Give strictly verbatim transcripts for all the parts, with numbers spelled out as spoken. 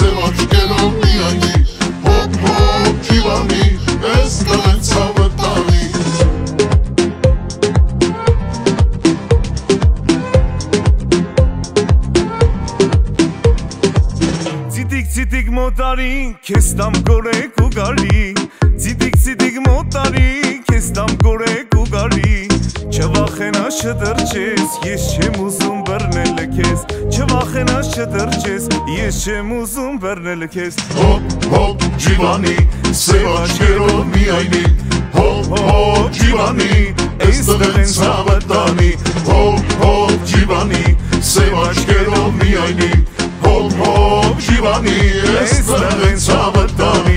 սևաչկերով միայնի Հոպ հոպ ջիվանի, ես տղեն ցավը տանի Ցիտիկ մոտարի, քեզ տամ գորեկ ու գալի Ցիտիկ ցիտիկ մոտարի, քեզ տամ գորեկ ու գալի Չվախենա չդրջես, ես չեմ ուզում բռնել քեզ Չվախենա չդրջես, ես չեմ ուզում բռնել քեզ Հոպ հոպ ջիվանի, սև աչքերով միայնի Հոպ հոպ ջիվանի, ես տղեն ցավը տանի Հոպ հոպ ջիվանի, սև աչքերով միայնի Հոպ հոպ ջիվանի, ես տղեն ցավը տանի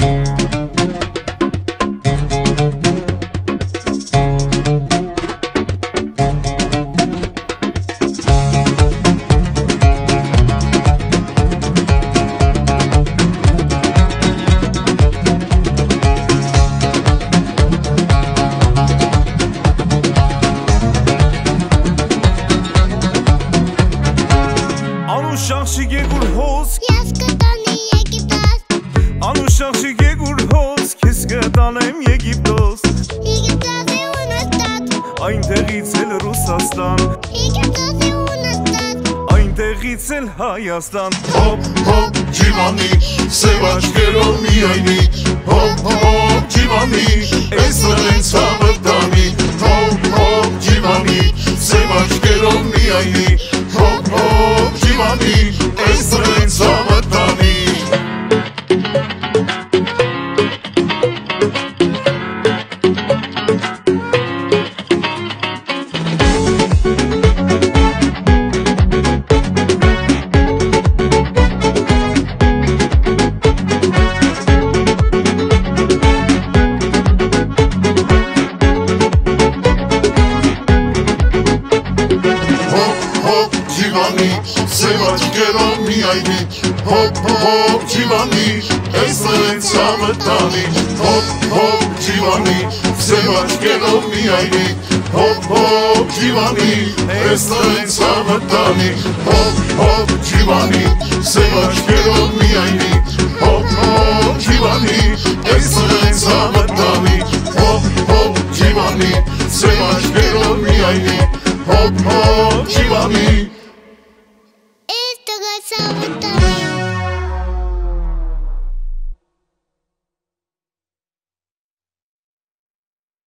Անուշախշի գեգուր հոս Ես կտանի Եգիպտոս Անուշախշի գեգուր հոս Քեզ կտանեմ Եգիպտոս Եգիպտոս է ունաստատ Այնտեղից էլ Ռուսաստան Եգիպտոս է ունաստատ Այնտեղից էլ Հայաստան Հոպ հոպ ջիվանի, սև աչքերով միայնի Հոպ հոպ ջիվանի, ես տղեն ցավը տանի Հոպ հոպ ջիվանի, սև աչքերով միայնի Հոպ հոպ ջիվանի, ես տղեն ցավը տանի Սև աչքերով միայնի Հոպ հոպ ջիվանի, ես տղեն ցավը տանի Հոպ հոպ ջիվանի, սև աչքերով միայնի Հոպ հոպ ջիվանի, ես տղեն ցավը տանի Հոպ հոպ ջիվանի, սև աչքերով միայնի Հոպ հոպ ջիվանի, ես տղեն ցավը տանի Հոպ հոպ ջիվանի, սև աչքերով միայնի Հոպ հոպ